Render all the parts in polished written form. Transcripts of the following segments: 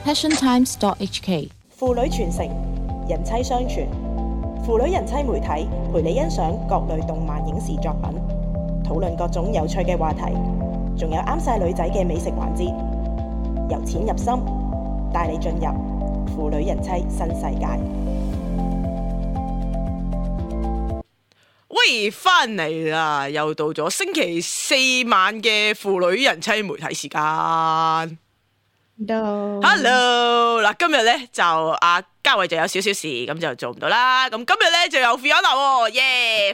passiontimes.hk。 父女傳承，人妻相傳，父女人妻媒體陪你欣賞各類動漫影視作品，討論各種有趣嘅話題，仲有啱晒女仔嘅美食環節，由淺入深，帶你進入父女人妻新世界。 喂，翻嚟啦！又到咗星期四晚嘅父女人妻媒體時間。Hello， 嗱，今日咧就阿嘉慧就有少少事，咁就做唔到啦。咁今日咧就有 Fiona， 耶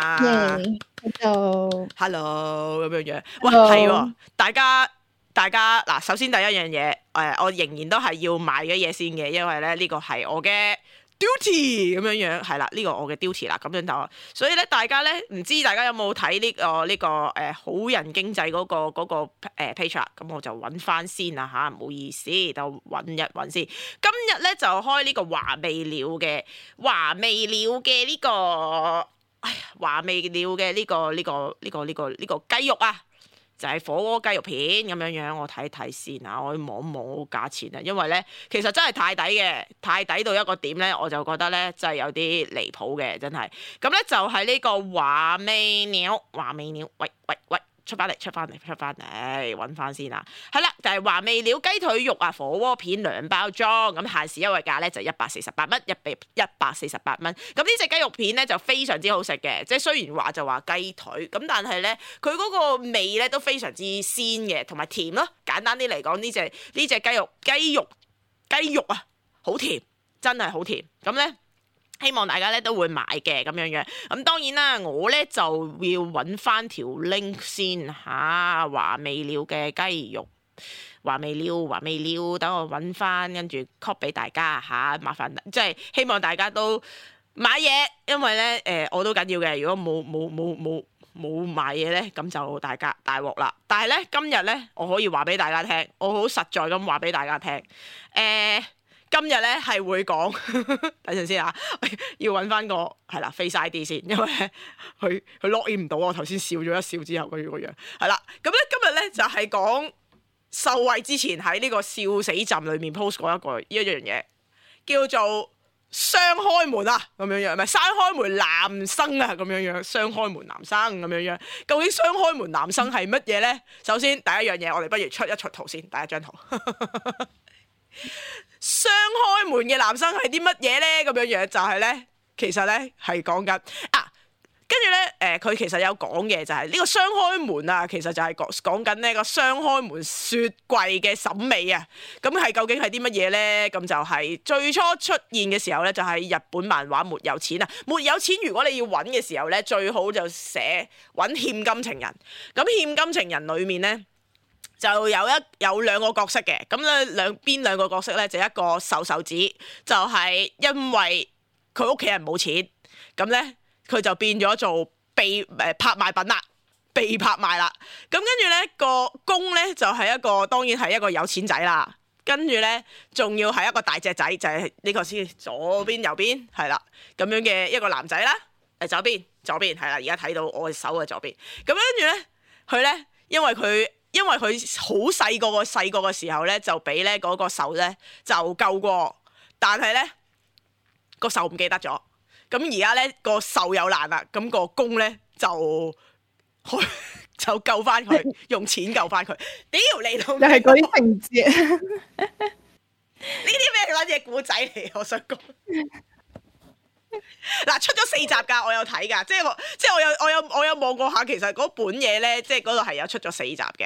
Fiona，Hello， 咁樣樣。喂，係喎，大家嗱，首先第一樣嘢，我仍然都係要買嘅嘢先嘅，因為咧呢個係我嘅duty 咁樣樣，係啦，呢個我嘅 duty 啦，咁樣就，所以咧大家咧唔知大家有冇睇呢個好人經濟嗰個page 啦，咁我就揾翻先啦嚇，唔好意思，就揾一揾先。今日咧就開呢個華味鳥嘅呢個，華味鳥嘅呢個雞肉啊！就係火鍋雞肉片咁樣樣，我睇睇先啊，我望一望個價錢啊，因為咧其實真係太抵嘅，太抵到一個點咧，我就覺得咧真係有啲離譜嘅，真係。咁咧就係呢個華味鳥，喂，出翻嚟，揾翻先啦。係啦，就係華味鳥雞腿肉啊，火鍋片2包裝，咁限時優惠價咧就148蚊，148蚊。咁呢隻雞肉片咧就非常之好食嘅，即係雖然話就話雞腿，咁但係咧佢嗰個味咧都非常之鮮嘅，同埋甜咯。簡單啲嚟講，呢隻雞肉啊，好甜，真係好甜。咁咧。希望大家咧都會買嘅咁樣樣，咁當然啦，我咧就要揾翻條 link 先嚇，華味鳥嘅雞肉，華味鳥，等我揾翻，跟住 copy 俾大家嚇，麻煩即係希望大家都買嘢，因為咧我都緊要嘅，如果冇買嘢咧，咁就大鑊啦。但係咧今日咧，我可以話俾大家聽，我好實在咁話俾大家聽，今日咧係會講，等陣先啊，要揾翻個係啦 Face ID 先，因為佢 log in 唔到，我頭先笑咗一笑之後佢個樣係啦。咁咧今日咧就係講秀慧之前喺呢個笑死站裏面 post 過一樣嘢，叫做雙開門啊咁樣樣，唔係雙開門男生啊咁樣樣，雙開門男生咁樣樣。究竟雙開門男生係乜嘢咧？首先第一樣嘢，我哋不如出圖先，第一張圖。雙開門嘅男生係啲乜嘢咧？咁樣樣就係咧，其實咧係講緊啊，跟住咧佢其實有講嘅就係呢個雙開門啊，其實就係講緊呢個雙開門雪櫃嘅審美啊。咁係究竟係啲乜嘢咧？咁就係最初出現嘅時候咧，就係日本漫畫沒有錢啊，沒有錢。如果你要揾嘅時候咧，最好就寫揾欠金情人。咁欠金情人裏面咧。就有兩個角色嘅，咁咧兩個角色咧就一個瘦子，就係因為佢屋企人冇錢，咁咧佢就變咗做被拍賣品啦，被拍賣啦。咁跟住咧個公咧就係當然係一個有錢仔啦，跟住咧仲要係一個大隻仔，就係呢個先左邊右邊係啦，咁樣嘅一個男仔啦，左邊係啦，而家睇到我手嘅左邊。咁跟住咧佢咧因為佢好細個嘅時候咧，就俾咧嗰個獸咧就救過，但係咧個獸唔記得咗。咁而家咧個獸有難啦，咁個公咧就救翻佢，用錢救翻佢。屌你老！ 又係嗰啲情節， 呢啲咩撚嘢古仔嚟？我想講。嗱，出咗4集㗎，我有睇㗎，即係我有望過下，其實嗰本嘢咧，即係嗰度係有出咗4集嘅。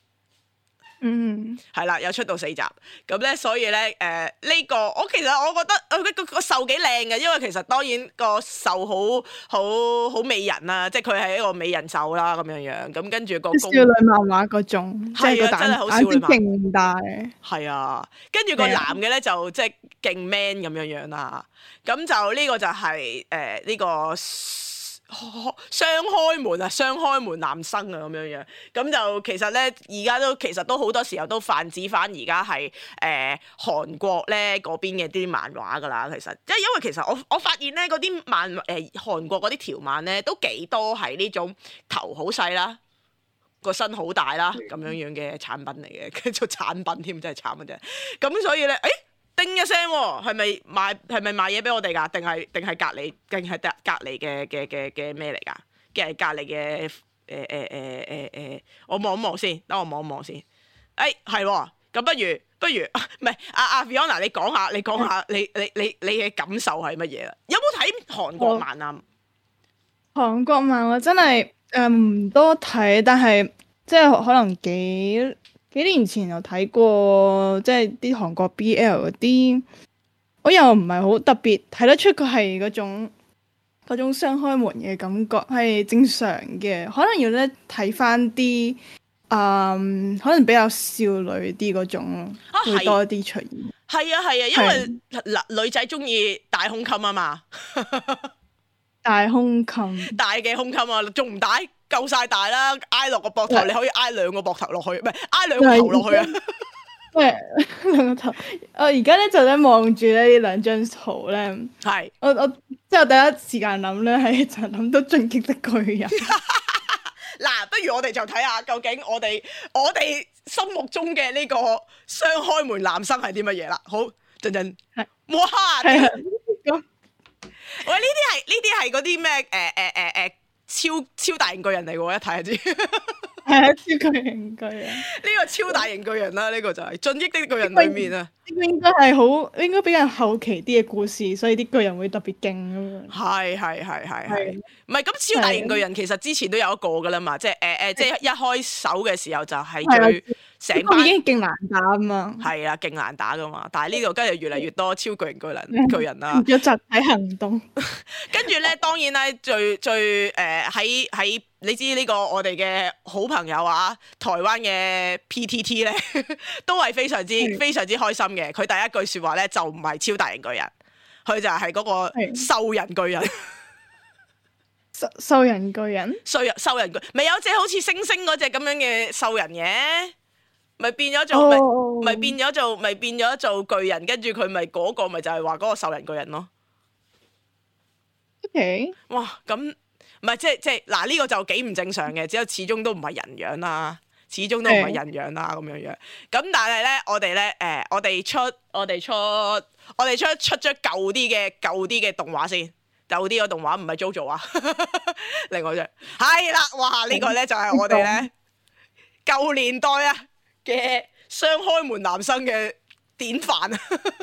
係啦，有出到4集，咁咧，所以咧，呢個我其實我覺得個獸幾靚嘅，因為其實當然個獸好美人啊，即係佢係一個美人獸啦咁樣樣，咁跟住個少女漫畫嗰種， 係啊，真係好少女漫畫， 勁大， 係啊，跟住個男嘅咧就即係勁 man 咁樣樣啦，咁就呢個就係呢個。雙開門男生啊咁樣樣，咁就其實咧而家都其實都好多時候都泛指翻而家係韓國咧嗰邊嘅啲漫畫噶啦，其實即係因為其實我發現咧嗰啲韓國嗰啲條漫咧都幾多係呢種頭好細啦， 個身好大啦，咁樣樣嘅產品嚟嘅，跟住做產品添，真係慘嘅啫。咁所以咧，叮一聲喎，係咪賣嘢俾我哋㗎？定係隔離嘅咩嚟㗎？嘅隔離嘅我望一望先，等我望一望先。係喎，咁不如唔係阿 Fiona，你講下你嘅感受係乜嘢啦？有冇睇韓國漫啊？ 韓國漫我真係唔多睇，但係即係可能幾年前有睇過，即係啲韓國 BL 嗰啲，我又唔係好特別睇得出佢係嗰種雙開門嘅感覺，係正常嘅。可能要咧睇翻啲可能比較少女啲嗰種會多啲出現。 係啊，因為女仔中意大胸襟啊嘛。 大胸襟， 大嘅胸襟啊，仲唔大？夠晒大啦，挨落個膊頭，你可以挨兩個膊頭落去，唔係挨兩個頭落去啊！ 喂，兩個頭，我而家咧就咧望住咧呢兩張圖咧， 係我即係我第一時間諗咧係就諗到進擊的巨人。 嗱，不如我哋就睇下究竟我哋心目中嘅呢個雙開門男生係啲乜嘢啦？好，陣陣，哇！喂，呢啲係嗰啲咩超大型巨人嚟喎，一睇就知。 係啊，超巨型巨人。 呢個超大型巨人啦，呢個就係進擊的巨人裏面啊。 呢個應該係好，應該比較後期啲嘅故事，所以啲巨人會特別勁咁樣。 係。唔係咁超大型巨人其實之前都有一個噶啦嘛，即係即係一開手嘅時候就係成班已經勁難打啊嘛。 係啦，勁難打噶嘛，但係呢度跟住越嚟越多超巨型巨人啦。 有集體行動。 跟住咧，當然咧，最喺你知呢個我哋嘅好朋友啊，台灣嘅 PTT 咧，都係非常之開心嘅。佢第一句説話咧就唔係超大型巨人，佢就係嗰個獸人巨人。 獸人巨人， 獸人巨人，咪有隻好似猩猩嗰隻咁樣嘅獸人嘅，咪變咗做咪變咗做巨人，跟住佢咪嗰個咪就係話嗰個獸人巨人咯。 OK， 哇，咁唔係即係嗱呢個就幾唔正常嘅，只有始終都唔係人樣啦，咁樣樣。咁但係咧，我哋出咗舊啲嘅動畫先。有啲個動畫唔係 JoJo 啊，另外隻係啦，哇！呢個咧就係我哋咧舊年代啊嘅雙開門男生嘅典範啊。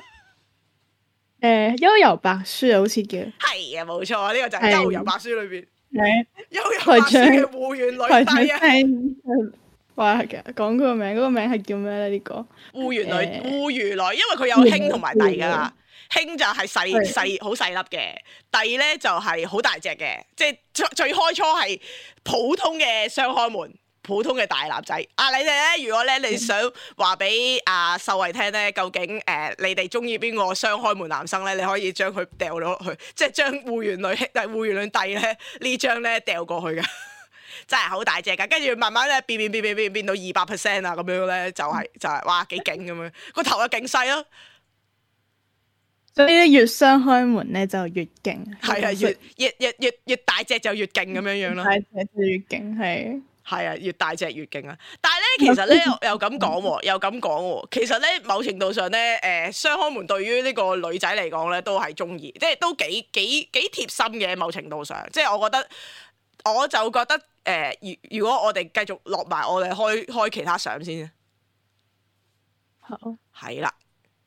幽遊白書好似叫係啊，冇錯，呢個就係幽遊白書裏邊幽遊白書嘅戶元女帝啊。 哇，講佢個名，嗰個名係叫咩咧？呢個戶元女，因為佢有兄同埋弟噶啦。兄就係細好細粒嘅，弟咧就係好大隻嘅，即係最開初係普通嘅雙開門，普通嘅大男仔。你哋咧，如果咧你想話俾阿秀慧聽咧，究竟你哋中意邊個雙開門男生咧，你可以將佢掉落去，即係將戶元女弟咧呢張咧掉過去㗎，真係好大隻㗎。跟住慢慢咧變到200%啊咁樣咧，就係哇幾勁咁樣，個頭又勁細咯。 所以咧越雙開門咧就越勁， 係啊，越大隻就越勁咁樣樣咯。 大隻就越勁，係啊，越大隻越勁啊！但係咧，其實咧又咁講，其實咧某程度上咧，雙開門對於呢個女仔嚟講咧都係中意，即係都幾貼心嘅。某程度上，即係我就覺得如果我哋繼續落埋，我哋開其他相先。 好， 係啦。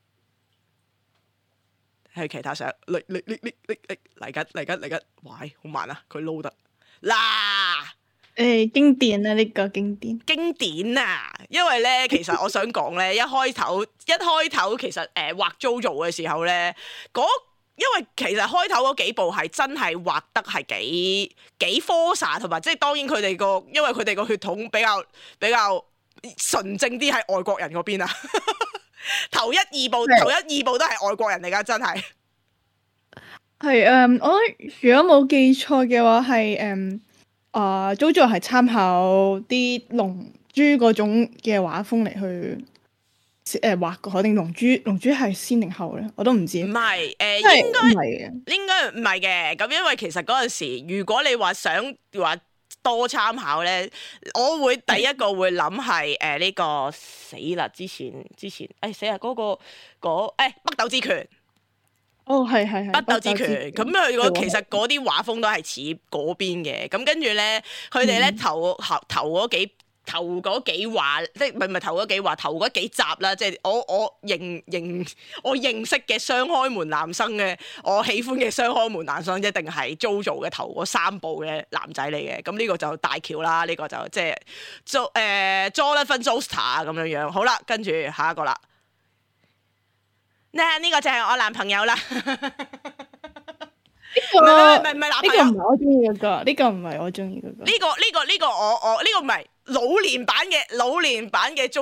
係其他相，嚟緊，喂，好慢啊！佢撈得嗱， 經典啊，呢個經典啊！因為咧，其實我想講咧，一開頭其實畫 JoJo 嘅時候咧，因為其實開頭嗰幾部係真係畫得係幾科撒，同埋即係當然因為佢哋個血統比較純正啲，係外國人嗰邊啊。頭一二部都係外國人嚟㗎，真係。 係我如果冇記錯嘅話係JoJo 係參考啲龍珠嗰種嘅畫風嚟去畫個，定龍珠係先定後咧？我都唔知。 唔係應該唔係嘅。咁因為其實嗰陣時，如果你話想話多參考咧，我會第一個會諗係呢個死啦！之前死啦北斗之拳。 哦，係北斗之拳，咁佢其實嗰啲畫風都係似嗰邊嘅，咁跟住咧，佢哋咧頭嗰幾話，即係唔係頭嗰幾話，頭嗰幾集啦，即係我認識嘅雙開門男生嘅，我喜歡嘅雙開門男生一定係 JoJo 嘅頭嗰3部嘅男仔嚟嘅，咁呢個就大橋啦，呢個就即係Jonathan Joestar 咁樣樣，好啦，跟住下一個啦。呢個就係我男朋友啦。唔係男朋友， 呢個唔係我中意嗰個，呢個唔係我中意嗰個。 呢個我呢個唔係老年版嘅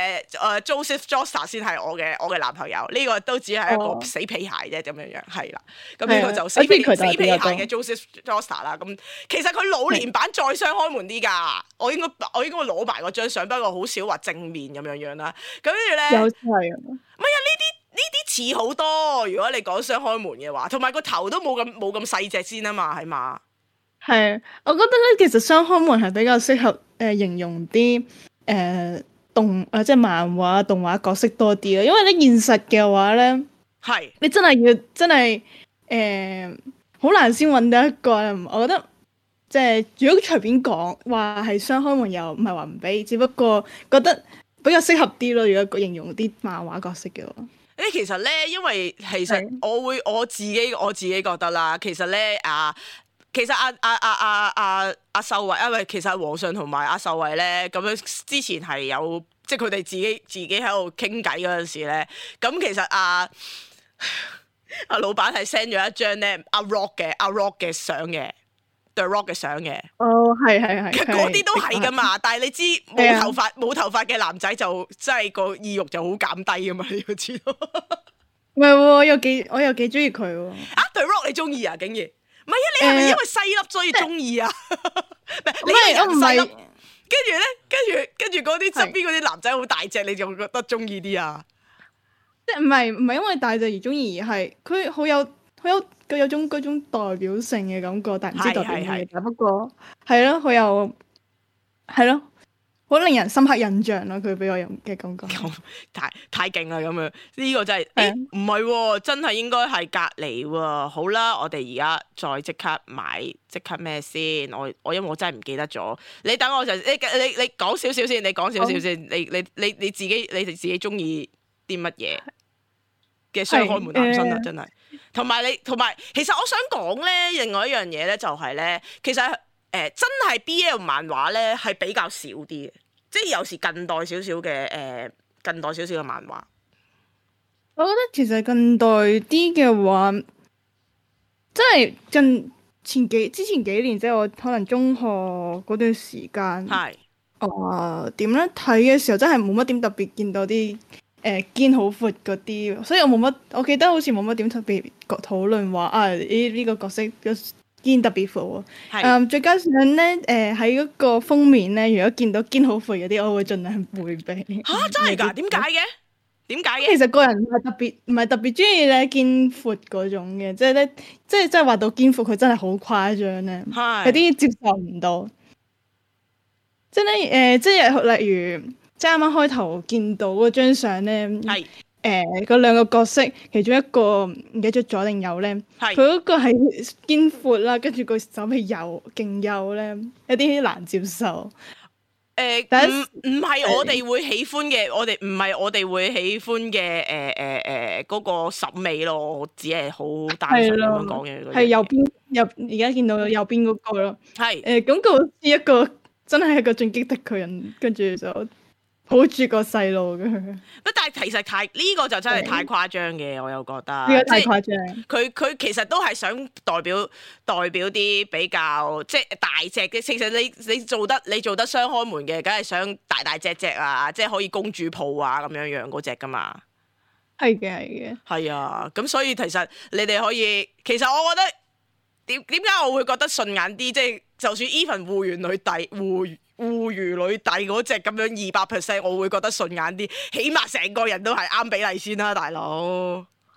Joseph Joestar 先係我嘅男朋友。呢個都只係一個死皮鞋啫，咁樣樣係啦。咁呢個就死皮鞋嘅 Joseph Joestar 啦。咁其實佢老年版再雙開門啲㗎。我應該攞埋嗰張相，不過好少話正面咁樣樣啦。咁跟住咧， 有係啊。 唔係啊，呢啲似好多。如果你講雙開門嘅話，同埋個頭都冇咁細隻先啊嘛，係嘛？ 係，我覺得咧，其實雙開門係比較適合形容啲即係漫畫動畫角色多啲咯。因為你現實嘅話咧，係你真係好難先揾到一個。我覺得即係如果隨便講話係雙開門，又唔係話唔俾，只不過覺得比較適合啲咯。如果形容啲漫畫角色嘅話。 其實咧，因為其實我自己覺得啦，其實咧其實阿秀慧，因為其實皇上同埋阿秀慧咧咁樣之前係有，即係佢哋自己喺度傾偈嗰陣時咧，咁其實阿老闆係 send 咗一張咧阿 Rock 嘅相嘅。The Rock 嘅相嘅， 哦，係， 嗰啲都係噶嘛，但係你知冇頭髮嘅男仔就真係個意欲就好減低噶嘛，你要知道。 唔係喎，我又幾中意佢喎。 The Rock 你中意啊？竟然唔係啊？你係咪因為細粒所以中意啊？唔係，我唔係。跟住嗰啲側邊嗰啲男仔好大隻，你就覺得中意啲啊？ 即係唔係因為大隻而中意，而係佢好有種嗰種代表性嘅感覺，但唔知代表咩。但不過係咯，佢又係咯，好令人深刻印象咯。佢俾我嘅感覺太勁啦！咁樣呢個真係唔係喎，真係應該係隔離喎。好啦，我哋而家再即刻咩先？我因為我真係唔記得咗。你等我就你講少少先，你講少少先。你自己中意啲乜嘢嘅雙開門男生啊？真係。同埋其實我想講咧，另外一樣嘢咧就係咧，其實真係 BL 漫畫咧係比較少啲嘅，即係有時近代少少嘅漫畫。 我覺得其實近代啲嘅話，真係之前幾年，即係我可能中學嗰段時間，點咧睇嘅時候，真係冇乜點特別見到啲。肩好闊嗰啲，所以我記得好似冇乜點特別討論話呢個角色肩特別闊喎。再加上咧喺嗰個封面咧，如果見到肩好闊嗰啲，我會盡量迴避。 嚇，真係㗎？點解嘅？ 其實個人唔係特別中意咧肩闊嗰種嘅，即係畫到肩闊，佢真係好誇張咧，有啲接受唔到。即係例如。即係啱啱開頭見到嗰張相咧，嗰兩個角色，其中一個唔記得咗左定右咧，佢嗰個係肩闊啦，跟住個手臂勁幼咧，有啲難接受。 唔係我哋會喜歡嘅，唔係我哋會喜歡嘅嗰個審美咯，我只係好單純咁樣講嘅。係右邊而家見到右邊嗰個咯，咁佢好似一個真係一個進擊的巨人，跟住就。抱住個細路嘅，但係其實呢個就真係太誇張嘅，我又覺得。呢個太誇張。佢其實都係想代表啲比較即係大隻嘅。其實你做得雙開門嘅，梗係想大隻啊，即係可以公主抱啊咁樣嗰隻噶嘛。係嘅。係啊，咁所以其實你哋可以，其實我覺得點解我會覺得順眼啲，即係就算 even 護圓女帝護魚女帝嗰隻咁樣200%，我會覺得順眼啲，起碼成個人都係啱比例先啦，大佬。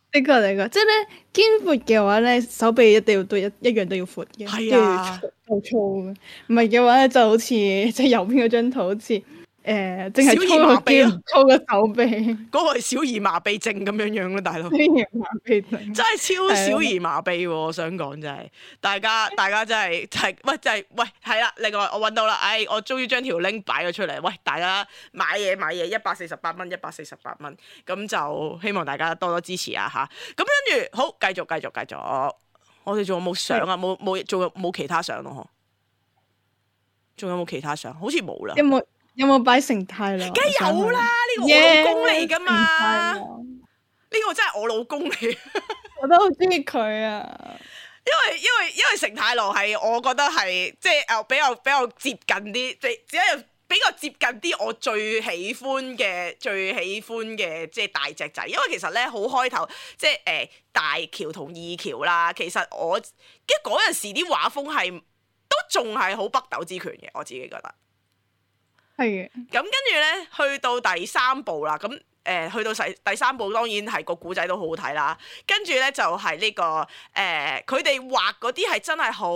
的確嚟講，即係咧肩闊嘅話咧，手臂一定要都一樣都要闊嘅， 係啊， 夠粗嘅。唔係嘅話咧，就好似即係右邊嗰張圖，好似淨係粗個肩，唔粗個手臂。 嗰個係小兒麻痹症咁樣咯，大佬。 小兒麻痹症真係超小兒麻痹喎！我想講真係，大家真係喂係啦，另外我揾到啦，我終於將條 link 擺咗出嚟，喂大家買嘢148蚊，咁就希望大家多多支持啊嚇！咁跟住好繼續，我哋仲有冇相啊？仲有冇其他相咯？仲有冇其他相？好似冇啦。 有冇擺成泰郎？ 梗係有啦，呢個我老公嚟噶嘛，呢個真係我老公嚟。 我都好中意佢啊！ 因為成太郎係我覺得係即係比較接近啲，只係比較接近啲我最喜歡嘅即係大隻仔。因為其實咧好開頭即係大橋同二橋啦，其實我嗰陣時啲畫風係都仲係好北斗之拳嘅，我自己覺得。 係嘅。咁跟住咧，去到第三部啦，咁去到第三部當然係個古仔都好好睇啦。跟住咧就係呢個佢哋畫嗰啲係真係好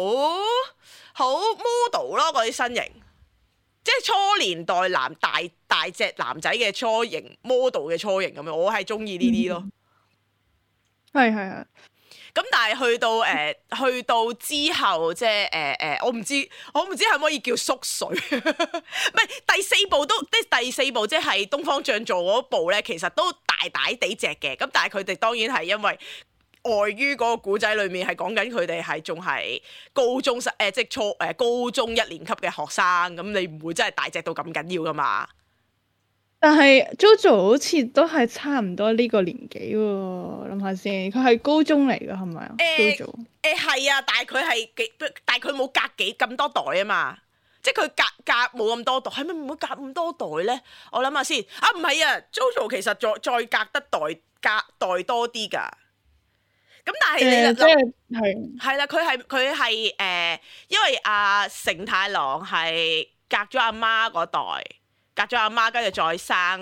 model 咯，嗰啲身形，即係初年代大隻男仔嘅初型 model 嘅初型咁樣，我係中意呢啲咯。 係。 咁但係去到之後，即係我唔知係唔可以叫縮水，唔係第四部即係東方將座嗰部咧，其實都大地隻嘅。咁但係佢哋當然係因為礙於嗰個古仔裏面係講緊佢哋係仲係高中即係高中一年級嘅學生，咁你唔會真係大隻到咁緊要噶嘛？但係 JoJo 好似都係差唔多呢個年紀喎，諗下先，佢係高中嚟㗎係咪啊？JoJo 係啊，但係佢冇隔咁多代啊嘛，即係佢隔冇咁多代，係咪唔會隔咁多代咧？我諗下先，唔係啊 JoJo 其實再隔得代多啲㗎。咁但係你係啦，佢係因為成太郎係隔咗阿媽嗰代。隔咗阿媽，跟住再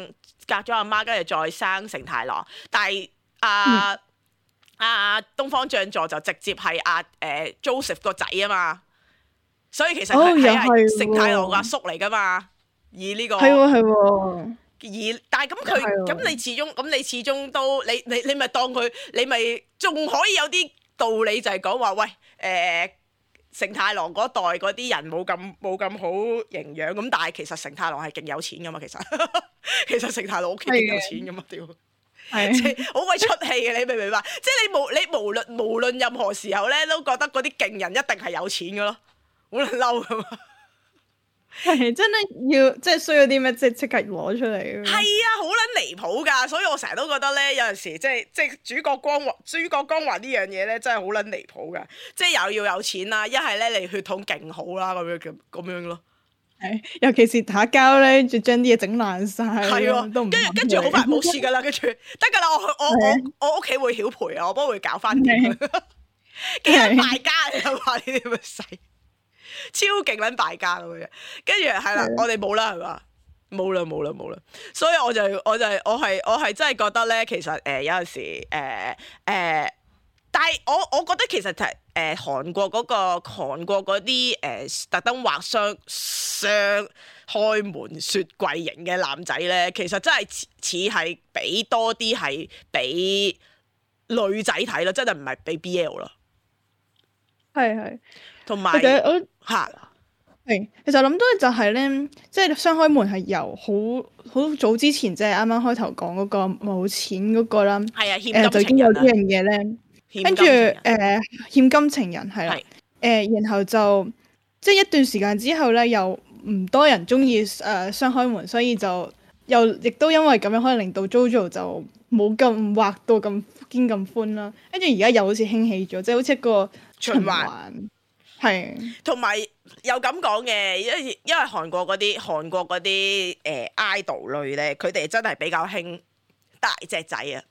生成太郎，但係東方將座就直接係Joseph 個仔啊嘛，所以其實佢係成太郎個阿叔嚟噶嘛，以呢個係但係咁你始終都你咪當佢，你咪仲可以有啲道理就係講話喂成太郎嗰代嗰啲人冇咁好營養，咁但係其實成太郎係勁有錢噶嘛，其實成太郎屋企勁有錢噶嘛，屌，即係好鬼出氣嘅，你明唔明白？即係你無論任何時候咧，都覺得嗰啲勁人一定係有錢噶咯，好撚嬲噶嘛。 係真係要即係需要啲咩，即刻攞出嚟。 係啊，好撚離譜㗎，所以我成日都覺得咧，有陣時即係主角光環呢樣嘢咧，真係好撚離譜㗎。即係又要有錢啦，一係咧你血統勁好啦，咁樣咯。 係，尤其是打交咧，就將啲嘢整爛晒。係喎， 跟住好快冇事㗎啦，跟住得㗎啦，我屋企會曉賠啊，我幫佢搞翻掂。幾撚敗家你諗下呢啲咁嘅細。超勁撚敗家咁樣，跟住係啦，我哋冇啦係嘛，冇啦，所以我係真係覺得咧，其實有陣時但係我覺得其實韓國嗰啲特登畫雙開門雪櫃型嘅男仔咧，其實真係似係俾多啲係俾女仔睇咯，真係唔係俾 BL 咯。 係，同埋我其實諗到就係咧，即係雙開門係由好早之前，即係啱啱開頭講嗰個冇錢嗰個啦， 係啊，欠金情人就已經有呢樣嘢咧，跟住欠金情人係啦，然後就即係一段時間之後咧，又唔多人中意雙開門，所以就亦都因為咁樣，可能令到 JoJo 就冇咁畫到咁堅咁寬啦，跟住而家又好似興起咗，即係好似一個循環。係，同埋有咁講嘅，因為韓國嗰啲idol 類咧，佢哋真係比較興大隻仔啊！因為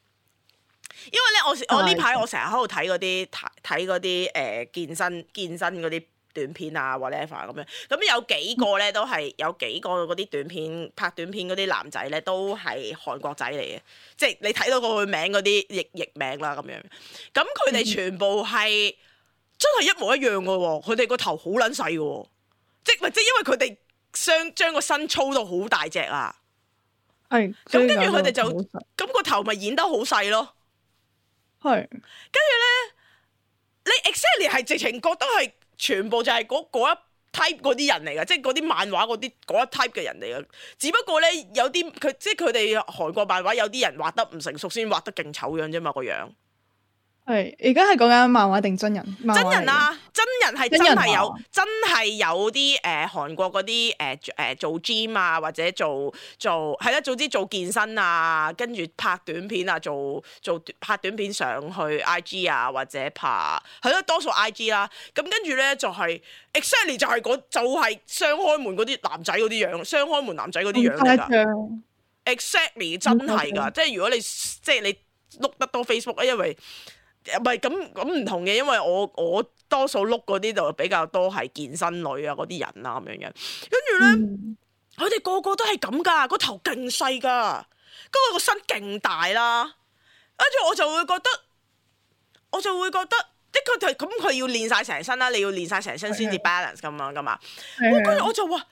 咧，我呢排我成日喺度睇嗰啲健身嗰啲短片啊 whatever 咁樣。咁有幾個咧都係有幾個嗰啲短片拍短片嗰啲男仔咧都係韓國仔嚟嘅，即係你睇到個名嗰啲譯名啦咁樣。咁佢哋全部係真係一模一樣嘅喎，佢哋個頭好撚細嘅喎，即係因為佢哋將個身操到好大隻啊。 係。 咁跟住佢哋就咁個頭咪演得好細咯。 係。 跟住咧，你 exactly 係直情覺得係全部就係嗰一 type 嗰啲人嚟㗎，即係嗰啲漫畫嗰一 type 嘅人嚟㗎。只不過咧有啲即係佢哋韓國漫畫有啲人畫得唔成熟，先畫得勁醜樣啫嘛個樣。 係，而家係講緊漫畫定真人？ 真人啊，真人係真係有，真係有啲韓國嗰啲做 gym 啊，或者做係啦，總之做健身啊，跟住拍短片啊，做拍短片上去 IG 啊，或者拍係咯，多數 IG 啦。咁跟住咧就係 exactly 就係雙開門嗰啲男仔嗰啲樣，雙開門男仔嗰啲樣嚟㗎。exactly 真係㗎，即係如果你碌得多 Facebook 啊，因為唔係咁唔同嘅，因為我多數碌嗰啲就比較多係健身女啊嗰啲人啊咁樣嘅，跟住咧佢哋個個都係咁噶，個頭勁細噶，跟住個身勁大啦，跟住我就會覺得，的確係咁，佢要練晒成身啦，你要練晒成身先至 balance 咁樣噶嘛，跟住我就話，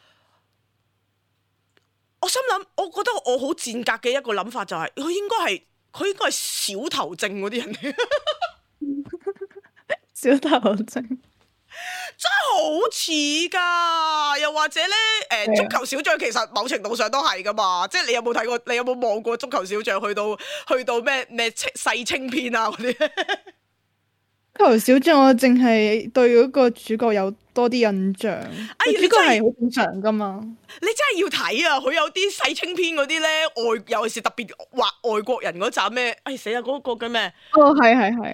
我心諗，我覺得我好賤格嘅一個諗法就係，佢應該係小頭症嗰啲人嚟。 小頭症真係好似噶，又或者咧，足球小將其實某程度上都係噶嘛，即係你有冇睇過？你有冇望過足球小將去到咩世青篇啊嗰啲？ 足球小將我淨係對嗰個主角有多啲印象，呢個係好正常噶嘛。 你真係要睇啊！佢有啲世青篇嗰啲咧，尤其是特別畫外國人嗰集咩？死啦！嗰個叫咩？ 哦，係。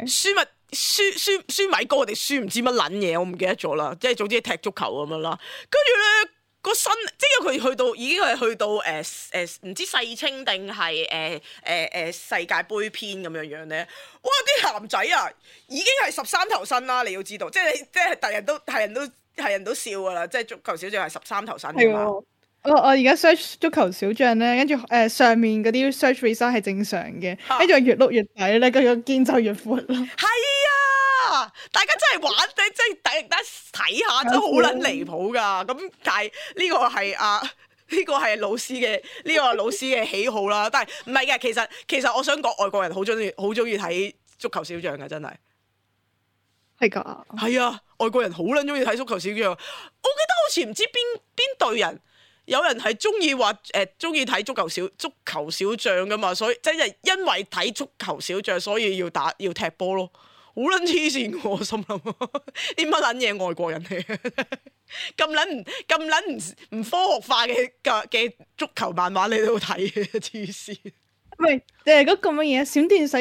舒米哥定舒唔知乜撚嘢，我唔記得咗啦。即係總之踢足球咁樣啦。跟住咧個身，即係佢已經係去到唔知世青定係世界盃篇咁樣樣咧。哇！啲男仔啊，已經係13頭身啦。你要知道，即係係人都笑噶啦。即係足球小將係13頭身㗎嘛。 我而家 search 足球小將咧，跟住上面嗰啲 search result 係正常嘅，跟住越碌越底咧，跟住個肩就越闊咯。係啊，大家真係玩，真係突然間睇下，真係好撚離譜噶。咁但係呢個係老師嘅喜好啦。但係唔係嘅，其實我想講外國人好中意睇足球小將嘅，真係係㗎。係啊，外國人好撚中意睇足球小將。我記得好似唔知邊隊人。有人係中意睇足球小將噶嘛，所以真係因為睇足球小將，所以要踢波咯，好撚黐線嘅，我心諗啲乜撚嘢外國人嚟嘅，咁撚唔科學化嘅足球漫畫你都睇嘅，黐線。 喂，嗰個乜嘢閃電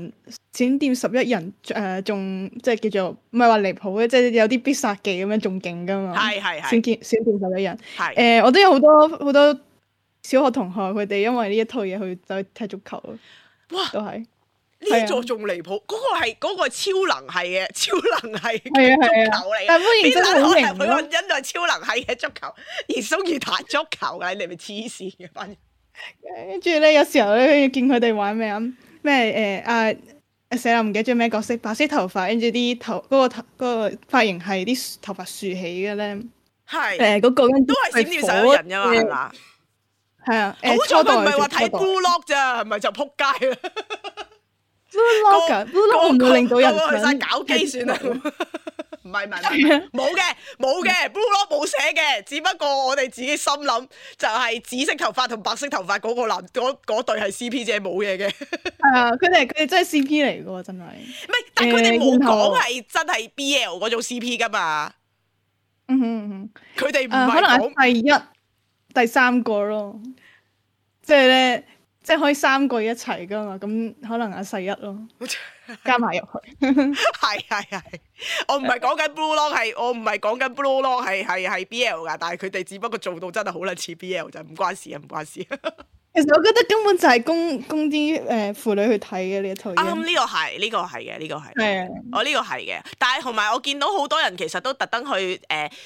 11人仲即係叫做唔係話離譜嘅，即係有啲必殺技咁樣仲勁噶嘛。係。閃電11人。係。我都有好多小學同學，佢哋因為呢一套嘢去走去踢足球。哇！都係呢座仲離譜，嗰個超能係嘅，超能係足球嚟。但係歡迎真係好型咯。佢個因為超能係嘅足球而中意彈足球嘅，你係咪黐線嘅？反正。 跟住咧，有時候咧見佢哋玩咩啊？咩死啦！唔記得咗咩角色，白色頭髮，跟住啲嗰個髮型係啲頭髮豎起嘅咧。係嗰個都係閃電11人㗎嘛，係嘛？係啊。好彩佢唔係話睇 Blue Lock 咋，係咪就撲街啦？Blue Lock 㗎，Blue Lock 唔會令到人去晒搞基算啦。唔係冇嘅 Blue Lock 冇寫嘅，只不過我哋自己心諗就係紫色頭髮同白色頭髮嗰個嗰對係 CP 啫，冇嘢嘅。係啊，佢哋真係 CP 嚟嘅喎，真係。唔係，但係佢哋冇講係真係 BL 嗰種 CP 噶嘛。佢哋唔係可能係第三個咯，即係咧。即係可以3個一齊噶嘛，咁可能世一咯，加埋入去。係，我唔係講緊 Blue Lock 係 BL 噶，但係佢哋只不過做到真係好撚似 BL 就唔關事啊，唔關事。 其實我覺得根本就係供啲婦女去睇嘅呢一套嘢。 啱，呢個係嘅，呢個係。 係啊， 我呢個係嘅，但係同埋我見到好多人其實都特登去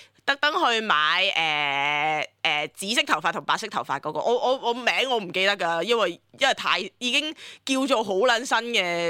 買紫色頭髮同白色頭髮嗰個，我名我唔記得㗎，因為太已經叫做好撚新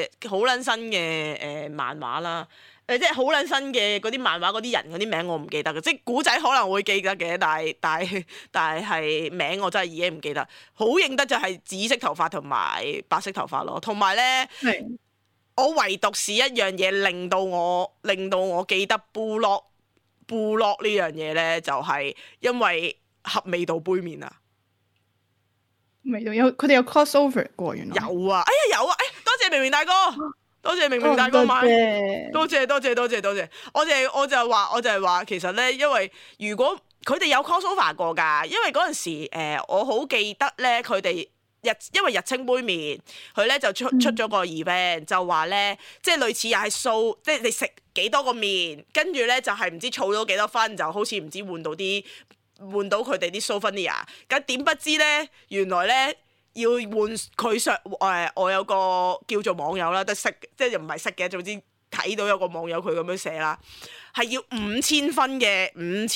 嘅漫畫啦。即係好撚新嘅嗰啲漫畫嗰啲人嗰啲名我唔記得嘅，即係古仔可能會記得嘅，但係名我真係已經唔記得。好認得就係紫色頭髮同埋白色頭髮咯，同埋咧，我唯獨是一樣嘢令到我記得部落呢樣嘢咧，就係因為合味道杯麵啊， 味道佢哋有 crossover 過原來。 有啊，有啊，多謝明明大哥。多謝明明大哥買，多謝。我就係話，其實咧，因為如果佢哋有 crossover 過㗎，因為嗰陣時我好記得咧，佢哋因為日清杯麵，佢咧就出咗個 event，就話咧，即係類似又係數，即係你食幾多個麵，跟住咧就係唔知儲到幾多分，就好似唔知換到佢哋啲 souvenir。咁點不知咧，原來咧。要換佢上我有個叫做網友啦，都識即係又唔係識嘅，總之睇到有個網友佢咁樣寫啦，係要5000分嘅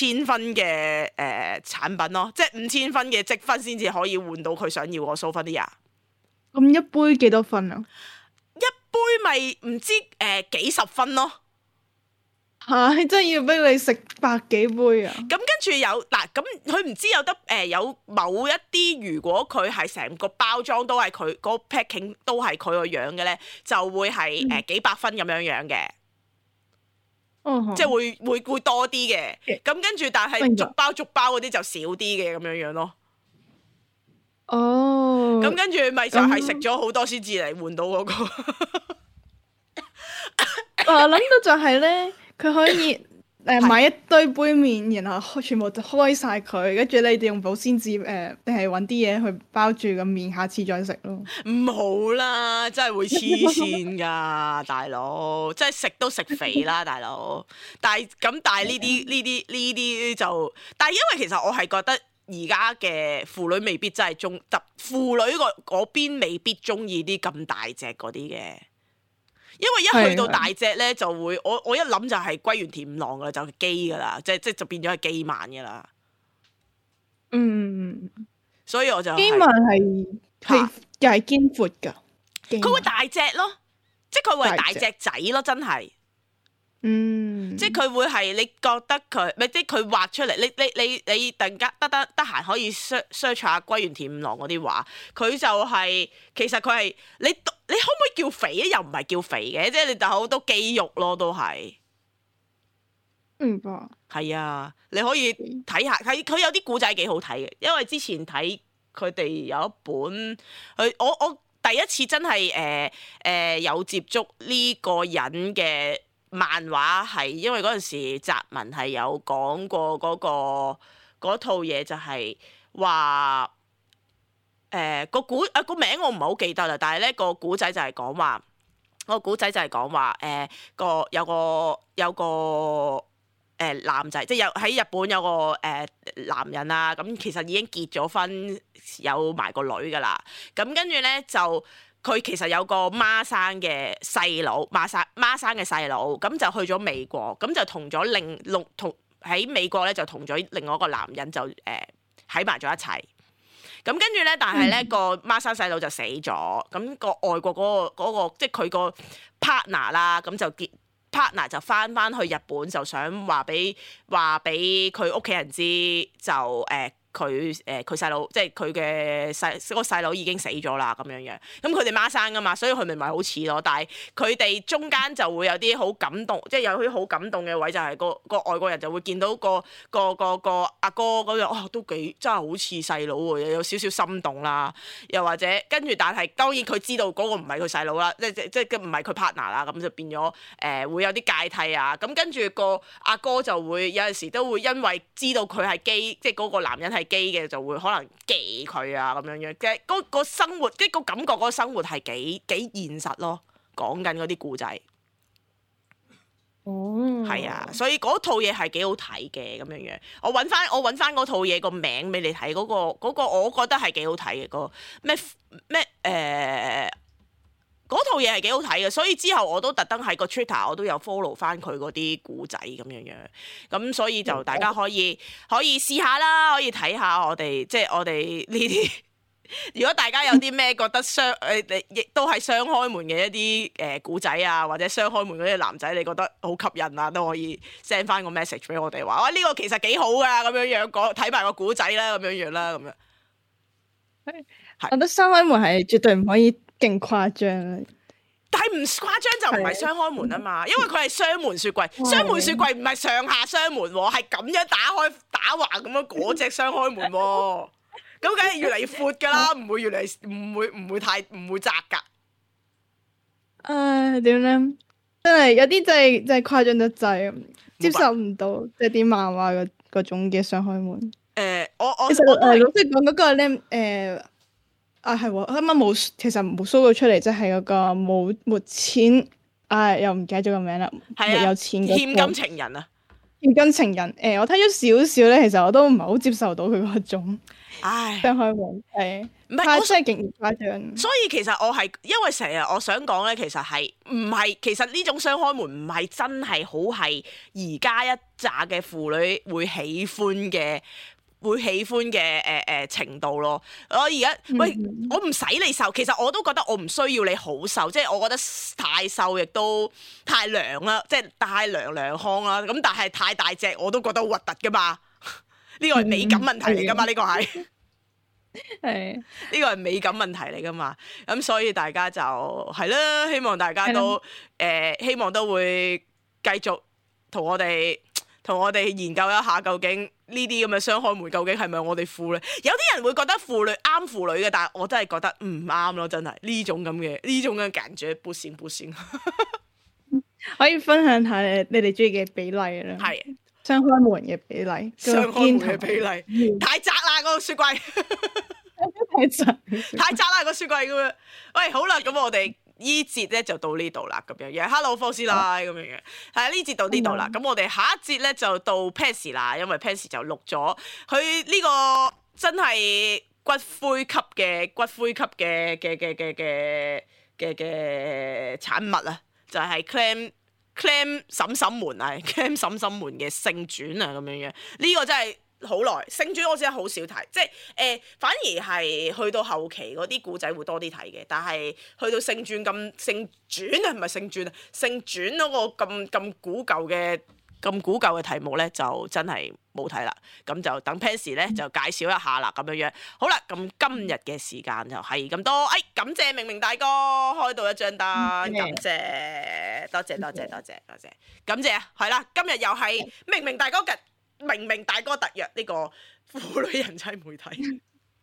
產品咯，即係5000分嘅積分先至可以換到佢想要個 souvenir。 咁一杯幾多分啊？ 一杯咪唔知幾十分咯。 真係要逼你食百幾杯啊！ 咁跟住有嗱，咁佢唔知有得有某一啲，如果佢係成個包裝都係佢嗰 packing 都係佢個樣嘅咧，就會係幾百分咁樣嘅，即係會多啲嘅。咁跟住，但係逐包嗰啲就少啲嘅咁樣咯。 哦， 咁跟住咪就係食咗好多先至嚟換到嗰個。 我諗到就係咧。佢可以買一堆杯麵，然後全部就開晒佢，跟住你哋用保鮮紙定係揾啲嘢去包住個麵，下次再食咯。唔好啦，真係會黐線㗎，大佬，真係食都食肥啦，大佬。但係呢啲就，但係因為其實我係覺得而家嘅婦女未必真係婦女嗰邊未必中意啲咁大隻嗰啲嘅。因為一去到大隻咧，就會我一諗就係龜原田五郎噶啦，就係基噶啦，即係就變咗係基曼噶啦。所以我就基曼係又係肩闊噶， 佢會大隻咯，即係佢會係大隻仔咯，真係。即係佢會係你覺得佢，咪即係佢畫出嚟，你突然間得閒可以 search 下龜原田五郎嗰啲畫，佢就係其實佢係你可唔可以叫肥啊？又唔係叫肥嘅，即係你就好多肌肉咯，都係。係啊，你可以睇下，佢有啲古仔幾好睇嘅，因為之前睇佢哋有一本，我第一次真係有接觸呢個人嘅漫畫，係因為嗰陣時澤文係有講過嗰套嘢，就係話個名我唔係好記得啦，但係咧個古仔就係講話有個男仔，即係喺日本有個男人啊，咁其實已經結咗婚，有埋個女噶啦，咁跟住咧就。佢其實有個孖生嘅細佬，孖生嘅細佬，咁就去咗美國，咁就同喺美國咧就同咗另外一個男人就喺埋咗一齊。咁跟住咧，但係咧個孖生細佬就死咗，咁個外國嗰個即係佢個 partner 啦，咁就partner 就翻去日本，就想話俾佢屋企人知，就佢細佬，即係佢嘅個細佬已經死咗啦，咁樣，咁佢哋孖生噶嘛，所以佢咪好似咯。但係佢哋中間就會有啲好感動，即係有啲好感動嘅位，就係個外國人就會見到個阿哥咁樣，都幾真係好似細佬喎，又有少少心動啦。又或者跟住，但係當然佢知道嗰個唔係佢細佬啦，即唔係佢 partner 啦，咁就變咗會有啲芥蒂啊。咁跟住個阿哥就會有陣時都會因為知道佢係基，即係嗰個男人係基嘅，就會可能忌佢啊咁樣嘅。嗰個生活，即係個感覺，嗰個生活係幾現實咯。講緊嗰啲故仔， 哦， 係啊，所以嗰套嘢係幾好睇嘅咁樣樣。我揾翻嗰套嘢個名俾你睇，嗰個我覺得係幾好睇嘅，個咩嗰套嘢係幾好睇嘅，所以之後我都特登喺個 Twitter 我都有 follow 翻佢嗰啲故仔咁樣樣，咁所以就大家可以試下啦，可以睇下我哋即係我哋呢啲。如果大家有啲咩覺得亦都係雙開門嘅一啲故仔啊，或者雙開門嗰啲男仔，你覺得好吸引啊，都可以 send 翻個 message 俾我哋話，哇呢個其實幾好噶，咁樣樣講睇埋個故仔啦，咁樣樣啦，咁樣。 我覺得雙開門係絕對唔可以勁誇張， 但係唔誇張就唔係雙開門啊嘛，因為佢係雙門雪櫃，雙門雪櫃唔係上下雙門喎，係咁樣打開打橫咁樣嗰隻雙開門喎。咁梗係越嚟越闊㗎啦，唔會越嚟唔會窄㗎。 點咧？真係有啲真係誇張得滯，接受唔到即係啲漫畫嗰種嘅雙開門。 我其實老實講嗰個咧，係喎，啱啱冇，其實冇 show 到出嚟，即係嗰個冇錢，又唔記得咗個名啦， 係有錢嘅欠金情人啊！ 欠金情人，我睇咗少少咧，其實我都唔係好接受到佢嗰種。 唉， 雙開門係唔係我真係勁誇張。 所以其實我係因為成日我想講咧，其實係唔係其實呢種雙開門唔係真係好係而家一紮嘅婦女會喜歡嘅程度咯。我而家喂我唔使你瘦，其實我都覺得我唔需要你好瘦，即係我覺得太瘦亦都太涼啦，即係太涼康啦。咁但係太大隻我都覺得好核突噶嘛。呢個係美感問題嚟噶嘛？呢個係係呢個係美感問題嚟噶嘛？咁所以大家就係啦，希望大家都希望都會繼續同我哋研究一下，究竟呢啲咁嘅雙開門究竟係咪我哋婦女？有啲人會覺得婦女啱婦女嘅，但係我真係覺得唔啱咯，真係呢種嘅感覺不行。 可以分享下你哋中意嘅比例啦。 係。 雙開門嘅比例， 雙開門嘅比例太窄啦，個雪櫃太窄啦，個雪櫃咁樣。喂，好啦，咁我哋依節咧就到呢度啦，咁樣嘅。Hello，科師奶咁樣嘅，係呢節到呢度啦。咁我哋下一節咧就到 Pansy 啦，因為 Pansy 就錄咗佢呢個真係骨灰級嘅產物啊，就係Clam 嬸嬸們啊 ，Clam 嬸嬸們嘅聖傳啊，咁樣樣呢個真係好耐。聖傳我真係好少睇，即係反而係去到後期嗰啲故仔會多啲睇嘅。但係去到聖傳聖傳啊，唔係聖傳啊，聖傳嗰個咁古舊嘅題目咧，就真係冇睇啦。咁就等 Pansy 咧就介紹一下啦，咁樣樣。好啦，咁今日嘅時間就係咁多。感謝明明大哥開到一張單，感謝，多謝。感謝啊，係啦，今日又係明明大哥特約呢個婦女人妻媒體。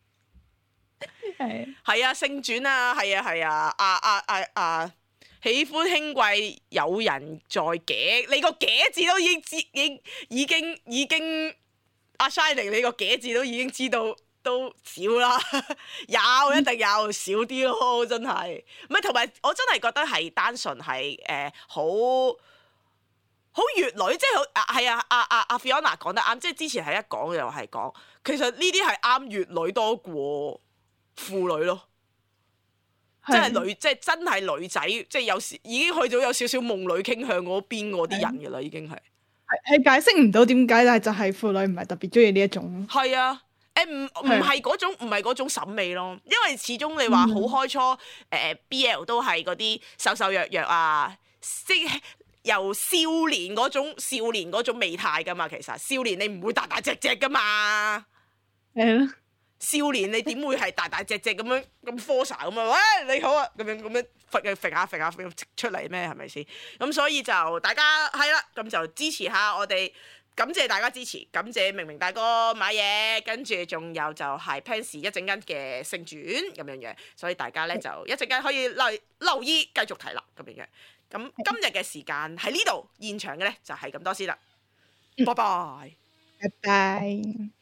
係啊，聖傳啊，係啊，喜歡輕貴有人在嘅，你個嘅字都已經阿 Shining 你個嘅字都已經知道都少啦，一定有少啲咯，真係。唔係，同埋我真係覺得係單純係好粵女，即係係阿 Fiona 講得啱，即係之前係一講又係講，其實呢啲係啱粵女多過婦女咯。即係即係真係女仔，即係有時已經去到有少少夢女傾向嗰邊嗰啲人噶啦，已經係解釋唔到點解，但係就係婦女唔係特別中意呢一種。 係啊，唔係嗰種審美咯，因為始終你話好開初BL 都係嗰啲瘦瘦弱弱啊，即係由少年嗰種美態噶嘛，其實少年你唔會大大隻隻噶嘛。 係咯。 少年你點會係大大隻隻咁樣咁 force 咁啊？喂，你好啊，咁樣揈下出嚟咩？係咪先？咁所以就大家係啦，咁就支持下我哋，感謝大家支持，感謝明明大哥買嘢，跟住仲有就係 Pansy 一陣間嘅聖傳咁樣樣，所以大家咧就一陣間可以留意繼續睇啦，咁樣樣。咁今日嘅時間喺呢度，現場嘅咧就係咁多先啦，拜拜。